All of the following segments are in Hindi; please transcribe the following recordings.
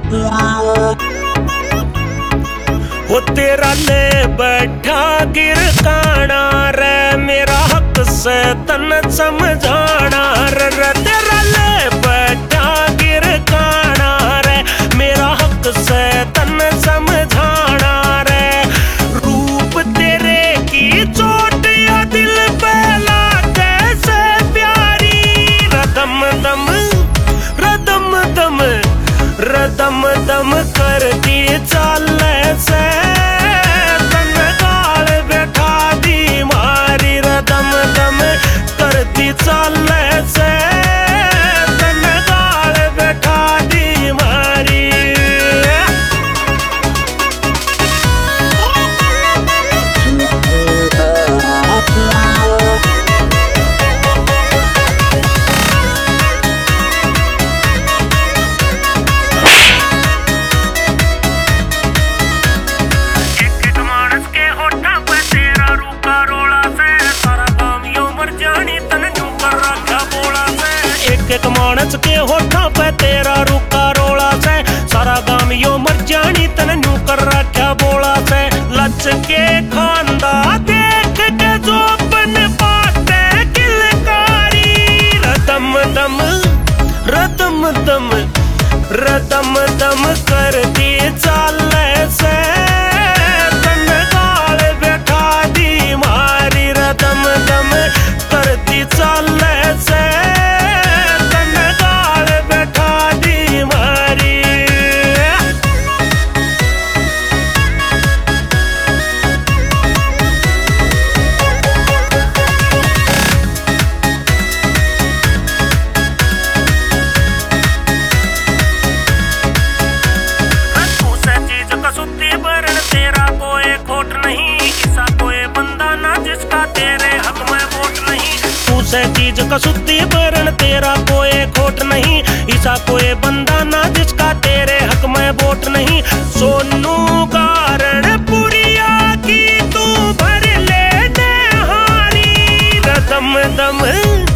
वो तेरा ले बैठा गिर काना रे, मेरा हक से तन समझाना रे, तेरा ले बैठा गिर काना रे, मेरा हक से तन समझाना रे। रूप तेरे की चोट या दिल पे लागे से प्यारी, रदम दम रदम दम रदम दम करती चाल से, तन गाल बैठा दी मारी, रदम दम करती चाल से, तन गाल बैठा दी मारी। एक मानस के होठा पे तेरा रूखा रोला से, सारा गाम यो मर जानी तन न्यू कर रखा बोला से। लच के खांदा देख के जो बन पाते किलकारी, रदम दम रदम दम रदम दम कर दी चाल से, तन गाल बैठा दी मारी, रदम दम कर दी चाल से, से चीज का सुत्ती बरन तेरा कोई खोट नहीं, ऐसा कोई बंदा ना जिसका तेरे हक में वोट नहीं। सोनू कारण पुरिया की तू भर ले हारी, रदम दम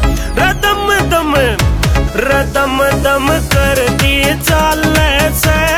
रदम दम रदम दम कर दी चाल से।